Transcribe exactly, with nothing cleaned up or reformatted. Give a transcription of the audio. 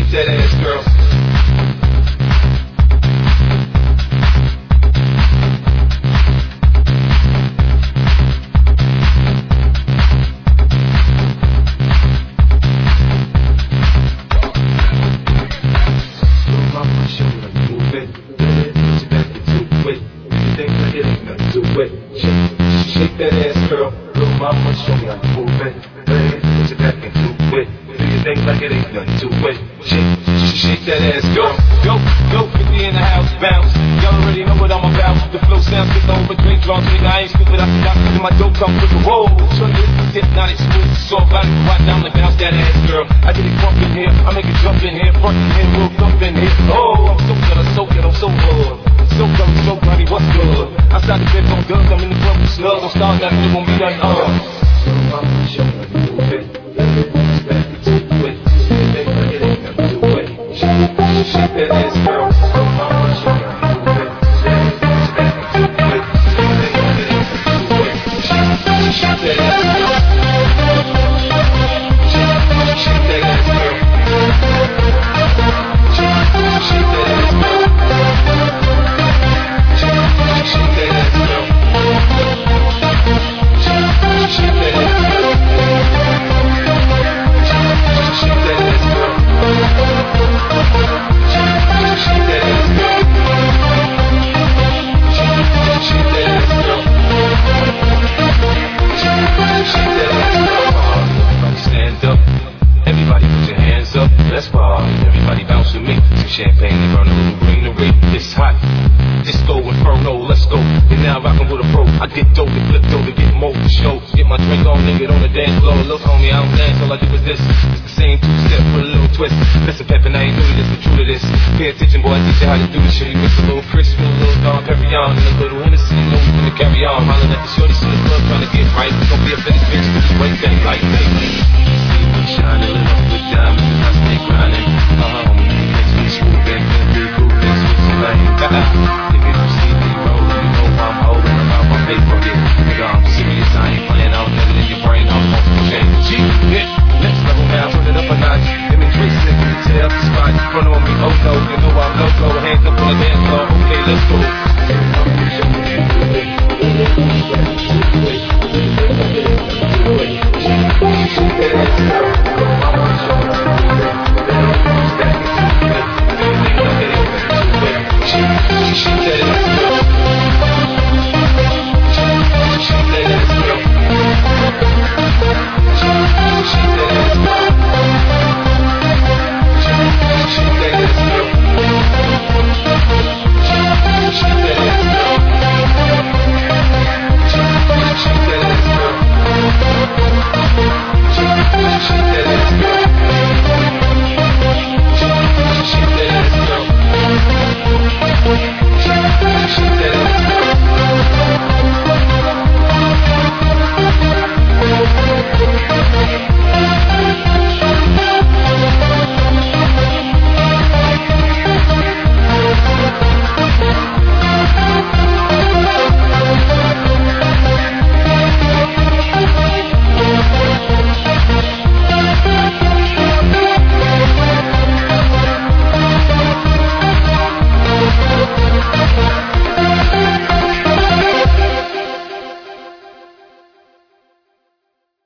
shake that ass, girl. Shake that ass, girl. Little mama, show me how you move it. Hey, put your back into it. Do your thing like it ain't nothing to it. Shake, shake that ass, girl. Go, go, fifty in the house, bounce. Y'all already know what I'm about. The flow sounds good over drink drums. Nigga, I ain't stupid. I forgot to my dope come with the roll. Show you it's hypnotic, smooth, soft. I can ride down and bounce that ass, girl. I get it crump in here. I make it jump in here. Front in here, real thump in here. Oh, I'm so good, I'm so good, I'm so good. So come, so honey, what's good? Outside the bed, no guns, I'm in the club with snug. Don't start nothing, it won't be nothing, uh. So I'm show you move it. It's back to it. It ain't like it ain't nothing to it. Shake, shake that ass, girl. So I'm show you move it. It's back to it. It ain't like it ain't nothing to it. Shake, shake that ass, girl. Shake, shake that ass, girl. Shake, shake that ass, girl. Shake that ass, girl. Shake that ass, girl. Shake that ass, girl. Shake that ass, girl. Shake that ass, girl. Shake that ass, girl. Everybody stand up. Everybody put your hands up. Let's party. Everybody bounce with me. Some champagne and burn a little greenery. It's hot. Disco Inferno, let's go. You're now rockin' with a pro. I get dope and flip dope to get more for show. Get my drink on, nigga, on the dance floor. Look on me, I don't dance, all I do is this. It's the same two-step with a little twist. Listen, Peppin', I ain't new to this, but true to this. Pay attention, boy, I teach you how to do this shit. You mix a little Chris with a little Dom Perignon and a little Hennessy, you know we finna carry on. Hollin' at the shorty, shit, club trying to get right. Don't be a finished bitch, cause you ain't that like me. See me shining, lit up with diamonds, and I stay grinding. Uh-huh, makes me smooth and good, cool, that's what's your name. Nigga, you see me roll, you know I'm holding about my paper. Nigga, I'm serious, I ain't playing out, nothing in your brain, I'm on the game. G, hit, next level now, turn it up a notch. Let me twist it, you can tell the spot. Front on me, oh no, you know I'm loco. Hands up on the dance floor, okay, let's go. Shake that ass, girl.